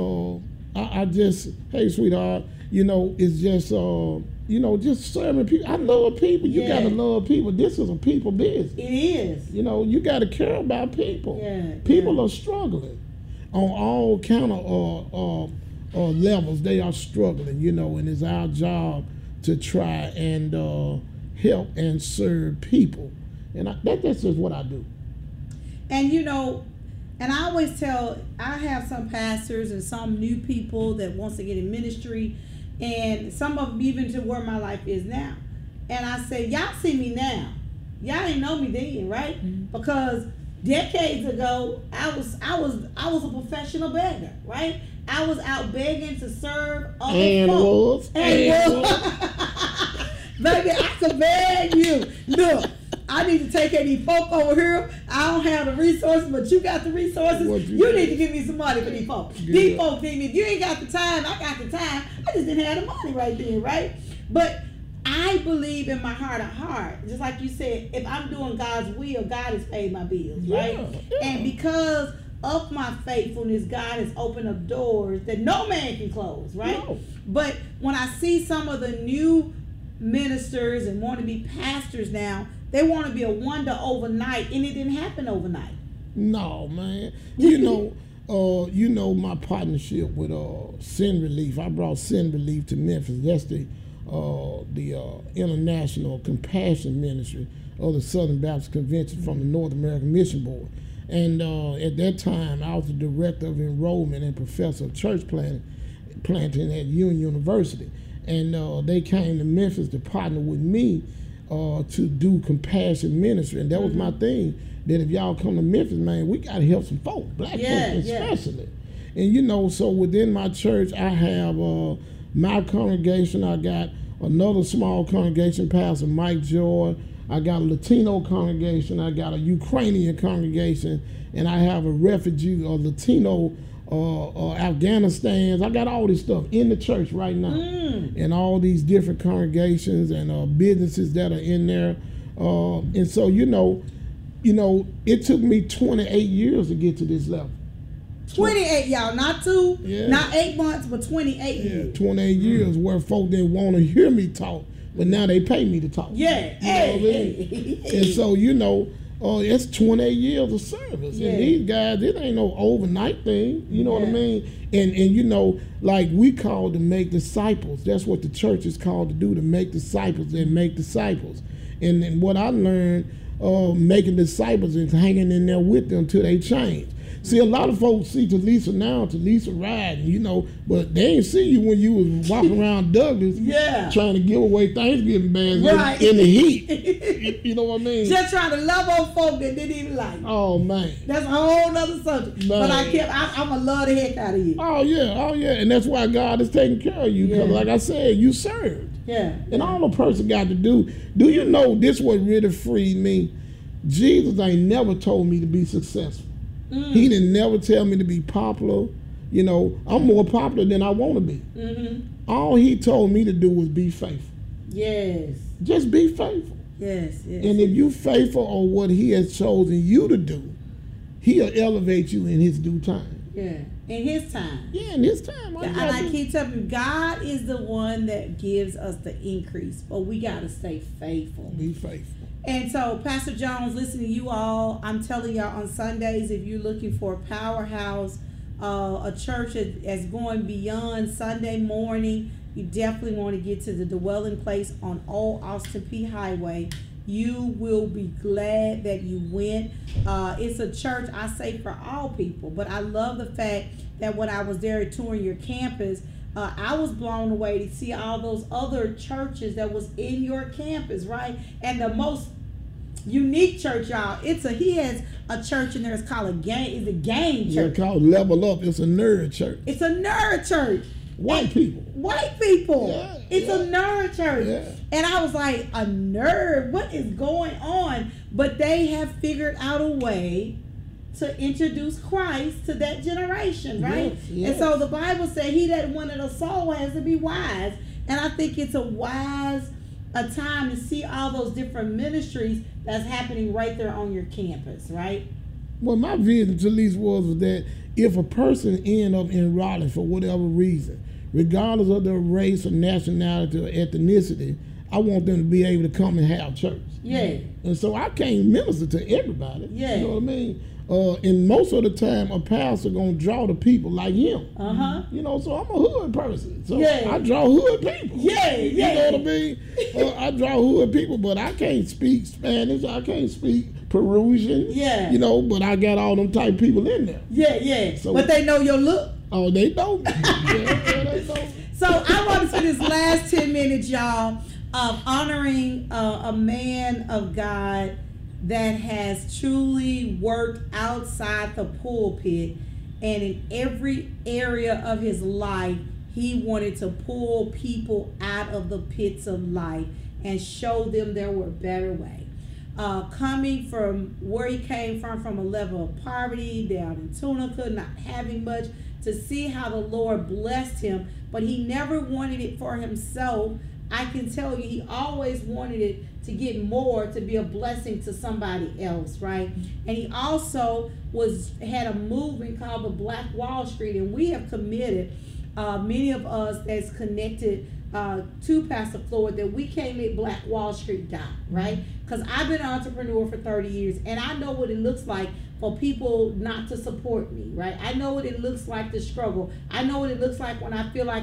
I just, hey, sweetheart, you know, it's just, just serving people. I love people. You got to love people. This is a people business. It is. You know, you got to care about people. Yeah. People are struggling. On all kind of levels, they are struggling, you know, and it's our job to try and help and serve people. And that's just what I do. And, you know, and I always tell, I have some pastors and some new people that wants to get in ministry, and some of them even to where my life is now. And I say, y'all see me now. Y'all didn't know me then, right? Because decades ago, I was a professional beggar, right? I was out begging to serve other folks. And was. Baby, I could beg you. Look, I need to take care of these folk over here. I don't have the resources, but you got the resources. You need to give me some money for these folks. Yeah. These folks need me. If you ain't got the time, I got the time. I just didn't have the money right then, right? But I believe in my heart of heart, just like you said, if I'm doing God's will, God has paid my bills, right? Yeah. And because of my faithfulness, God has opened up doors that no man can close, right? No. But when I see some of the new ministers and want to be pastors now, they want to be a wonder overnight, and it didn't happen overnight. No, man. You know my partnership with Sin Relief. I brought Sin Relief to Memphis. That's the International Compassion Ministry of the Southern Baptist Convention from the North American Mission Board. And at that time, I was the director of enrollment and professor of church planting at Union University. And they came to Memphis to partner with me to do compassion ministry. And that was my thing, that if y'all come to Memphis, man, we got to help some folk, black folk especially. And, you know, so within my church, I have my congregation. I got another small congregation, Pastor Mike Joy. I got a Latino congregation. I got a Ukrainian congregation. And I have a refugee, a Latino Afghanistan. I got all this stuff in the church right now, and all these different congregations and businesses that are in there. And so you know, it took me 28 years to get to this level. 28, y'all, not 2, not 8 months, but 28 years. 28 years where folk didn't want to hear me talk, but now they pay me to talk. Yeah, you know what I mean? And so it's 28 years of service. Yeah. And these guys, it ain't no overnight thing. You know what I mean? And you know, like we called to make disciples. That's what the church is called to do, to make disciples and make disciples. And what I learned, making disciples is hanging in there with them till they change. See, a lot of folks see Talisa now, Talisa riding, but they ain't see you when you was walking around Douglas trying to give away Thanksgiving bags in the heat. You know what I mean? Just trying to love on folk that didn't even like you. Oh, man. That's a whole other subject. Man. But I'm going to love the heck out of you. Oh, yeah. And that's why God is taking care of you. Because like I said, you served. Yeah. And all a person got to do you know this what really freed me? Jesus ain't never told me to be successful. He didn't never tell me to be popular. I'm more popular than I want to be. All he told me to do was be faithful. Yes. Just be faithful. Yes. And if you faithful on what he has chosen you to do, He'll elevate you in his due time. Yeah, in his time. Yeah, in his time. And I keep telling you, God is the one that gives us the increase, but we got to stay faithful. Be faithful. And so, Pastor Jones, listen to you all. I'm telling y'all on Sundays, if you're looking for a powerhouse, a church that's going beyond Sunday morning, you definitely want to get to the Dwelling Place on Old Austin P Highway. You will be glad that you went. It's a church, I say, for all people. But I love the fact that when I was there touring your campus, I was blown away to see all those other churches that was in your campus, right? And the most unique church, y'all, he has a church in there. It's called a game church. Yeah, called Level Up. It's a nerd church. It's a nerd church. White people. Yeah, it's a nerd church. Yeah. And I was like, a nerd? What is going on? But they have figured out a way to introduce Christ to that generation, right? Yes. And so the Bible said, he that wanted a soul has to be wise. And I think it's a time to see all those different ministries that's happening right there on your campus, right? Well, my vision to least was that if a person end up in Raleigh for whatever reason, regardless of their race or nationality or ethnicity, I want them to be able to come and have church. Yeah. And so I can't minister to everybody. Yeah. You know what I mean? And most of the time, a pastor gonna draw the people like him. You know, so I'm a hood person. So I draw hood people. Yeah. You know what I mean? I draw hood people, but I can't speak Spanish. I can't speak Peruvian. Yeah. You know, but I got all them type people in there. Yeah. So, but they know your look. Oh, they know. They know. So I want to spend this last 10 minutes, y'all, of honoring a man of God that has truly worked outside the pulpit, and in every area of his life he wanted to pull people out of the pits of life and show them there were a better way. Coming from where he came from a level of poverty down in Tunica, not having much, to see how the Lord blessed him, but he never wanted it for himself. I can tell you, he always wanted it to get more, to be a blessing to somebody else, right? And he also had a movement called the Black Wall Street, and we have committed, many of us that's connected to Pastor Floyd, that we can't let Black Wall Street die, right? Because I've been an entrepreneur for 30 years, and I know what it looks like for people not to support me, right? I know what it looks like to struggle. I know what it looks like when I feel like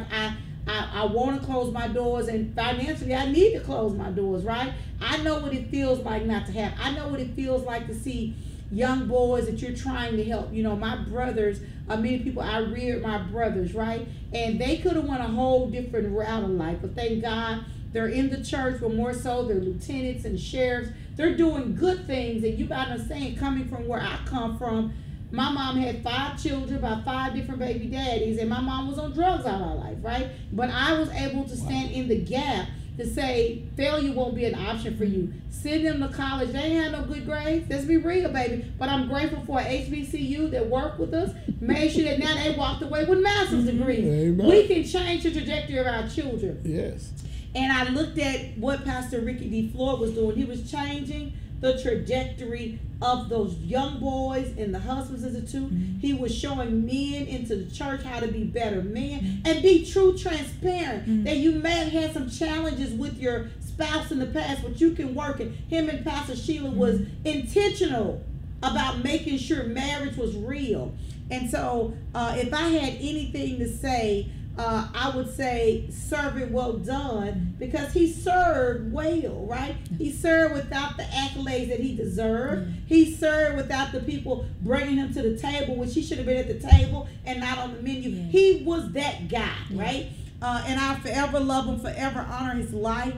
I want to close my doors, and financially I need to close my doors, right? I know what it feels like not to have. I know what it feels like to see young boys that you're trying to help. You know, my brothers, many people, I reared my brothers, right? And they could have went a whole different route of life, but thank God they're in the church, but more so they're lieutenants and sheriffs. They're doing good things, and you gotta understand, coming from where I come from, my mom had 5 children by 5 different baby daddies, and my mom was on drugs all our life, right? But I was able to stand in the gap to say failure won't be an option for you. Send them to college. They ain't had no good grades. Let's be real, baby. But I'm grateful for HBCU that worked with us, made sure that now they walked away with master's degrees. Amen. We can change the trajectory of our children. Yes. And I looked at what Pastor Ricky D. Floyd was doing. He was changing the trajectory of those young boys in the Husbands Institute. He was showing men into the church how to be better men and be true transparent. That you may have had some challenges with your spouse in the past, but you can work it. Him and Pastor Sheila was intentional about making sure marriage was real. And so if I had anything to say, I would say servant well done, because he served well, right? He served without the accolades that he deserved. He served without the people bringing him to the table, which he should have been at the table and not on the menu. He was that guy, right? And I'll forever love him, forever honor his life.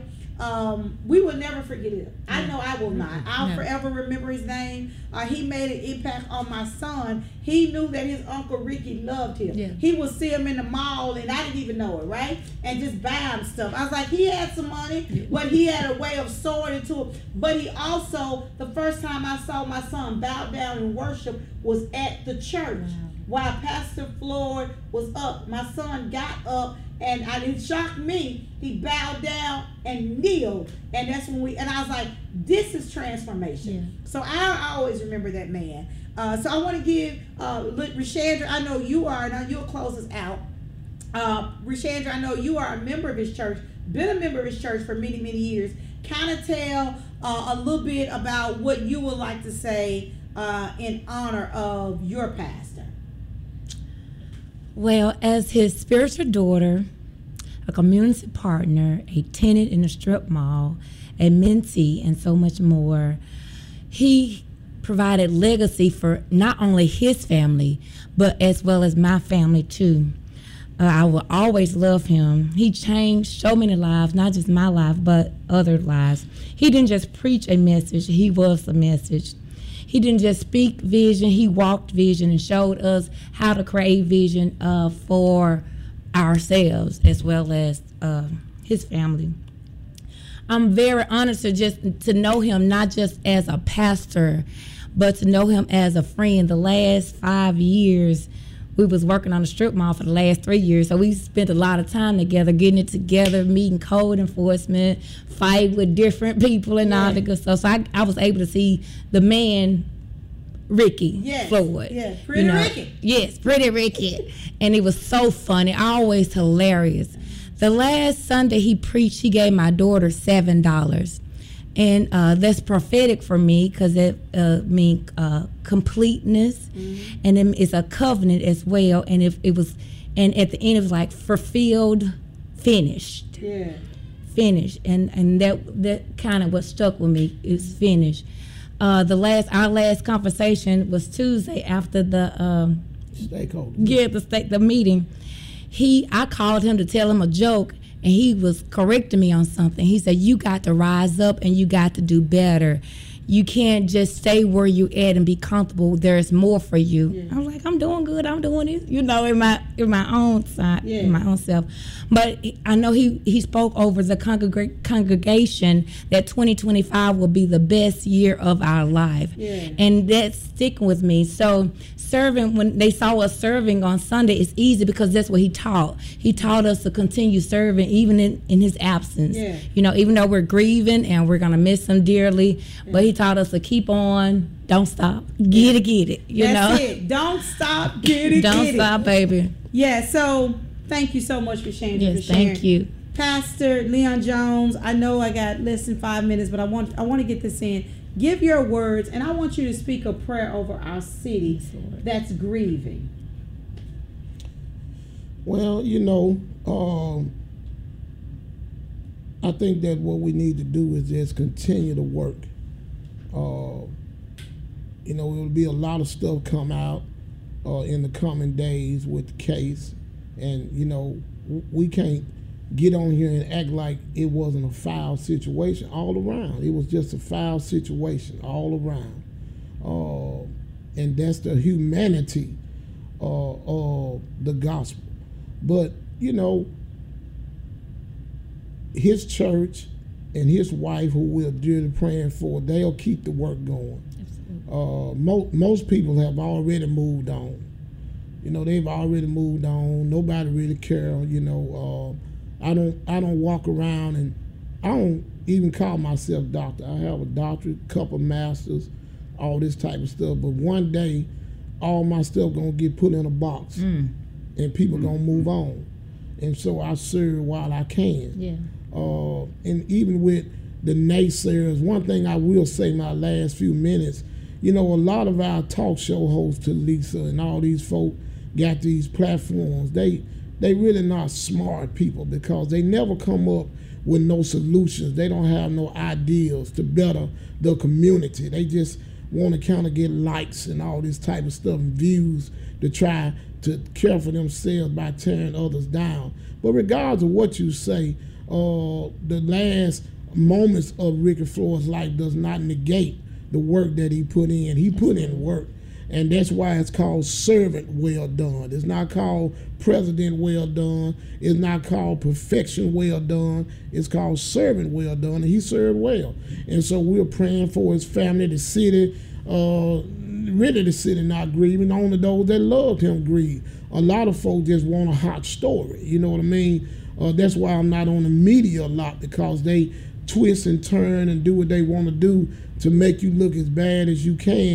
We will never forget it. I know I will not. I'll forever remember his name. He made an impact on my son. He knew that his Uncle Ricky loved him. He would see him in the mall, and I didn't even know it, right? And just buy him stuff. I was like, he had some money, but he had a way of sowing into it. But he also, the first time I saw my son bow down and worship was at the church. While Pastor Floyd was up, my son got up, and it shocked me. He bowed down and kneeled, and that's when and I was like, this is transformation. So I always remember that man. So I want to give Rashandra, I know you are, now you'll close us out. Rashandra, I know you are a member of his church, been a member of his church for many, many years. Kind of tell a little bit about what you would like to say in honor of your pastor. Well, as his spiritual daughter, a community partner, a tenant in a strip mall, a mentee, and so much more, he provided legacy for not only his family, but as well as my family too. I will always love him. He changed so many lives, not just my life, but other lives. He didn't just preach a message, he was the message. He didn't just speak vision, he walked vision and showed us how to create vision for ourselves as well as his family. I'm very honored to know him not just as a pastor, but to know him as a friend. The last 5 years, we was working on the strip mall for the last 3 years, so we spent a lot of time together, getting it together, meeting code enforcement, fight with different people and all that good stuff. So I was able to see the man, Ricky Floyd. Yeah, Pretty Ricky. Yes, Pretty Ricky. And it was so funny, always hilarious. The last Sunday he preached, he gave my daughter $7. And that's prophetic for me because it means completeness, and it's a covenant as well. And if it was, and at the end it was like fulfilled, finished, finished, and that kind of what stuck with me is finished. Our last conversation was Tuesday after the stakeholder. the meeting. I called him to tell him a joke. And he was correcting me on something. He said, you got to rise up and you got to do better. You can't just stay where you at and be comfortable. There's more for you. Yeah. I was like, I'm doing good. I'm doing it, in my own side, in my own self. But I know he spoke over the congregation that 2025 will be the best year of our life. Yeah. And that's sticking with me. So serving, when they saw us serving on Sunday, it's easy because that's what he taught. He taught us to continue serving even in his absence. Yeah. Even though we're grieving and we're going to miss him dearly, but he taught us to keep on, don't stop, get it. That's it. Don't stop, get it. Don't stop, baby. Yeah, so thank you so much for sharing. Yes, thank you. Pastor Leon Jones, I know I got less than 5 minutes, but I want to get this in. Give your words, and I want you to speak a prayer over our city that's grieving. Well, I think that what we need to do is just continue to work. There will be a lot of stuff come out in the coming days with the case, and we can't get on here and act like it wasn't a foul situation all around. It was just a foul situation all around, and that's the humanity of the gospel. But his church and his wife, who we're dearly praying for, they'll keep the work going. Most people have already moved on. They've already moved on. Nobody really cares. I don't walk around, and I don't even call myself doctor. I have a doctorate, couple masters, all this type of stuff. But one day, all my stuff gonna get put in a box, and people gonna move on. And so I serve while I can. Yeah. And even with the naysayers, one thing I will say my last few minutes, a lot of our talk show hosts, to Lisa and all these folk, got these platforms. They really not smart people because they never come up with no solutions. They don't have no ideas to better the community. They just want to kind of get likes and all this type of stuff and views to try to care for themselves by tearing others down. But regardless of what you say, the last moments of Ricky Floyd's life does not negate the work that he put in. He put in work. And that's why it's called servant well done. It's not called president well done. It's not called perfection well done. It's called servant well done, and he served well. And so we're praying for his family, the city, really the city not grieving. Only those that loved him grieve. A lot of folks just want a hot story. You know what I mean? That's why I'm not on the media a lot, because they twist and turn and do what they want to do to make you look as bad as you can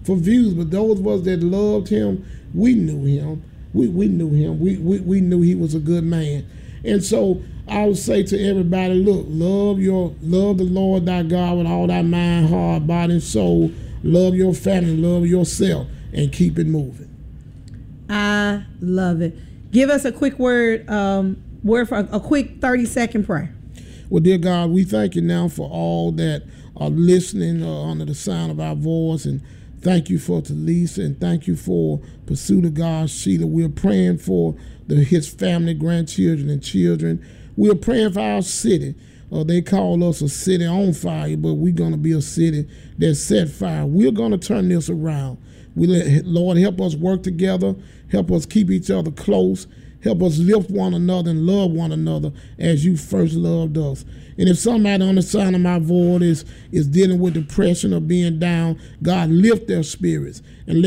for views, but those of us that loved him, we knew him. We knew him. We knew he was a good man. And so I would say to everybody, look, love the Lord thy God with all thy mind, heart, body, and soul. Love your family, love yourself, and keep it moving. I love it. Give us a quick word for a quick 30-second prayer. Well, dear God, we thank you now for all that are listening under the sound of our voice, and thank you for Talisa, and thank you for Pursuit of God, Sheila. We're praying for his family, grandchildren, and children. We're praying for our city. They call us a city on fire, but we're going to be a city that's set fire. We're going to turn this around. Lord, help us work together. Help us keep each other close. Help us lift one another and love one another as you first loved us. And if somebody on the sound of my voice is dealing with depression or being down, God, lift their spirits and let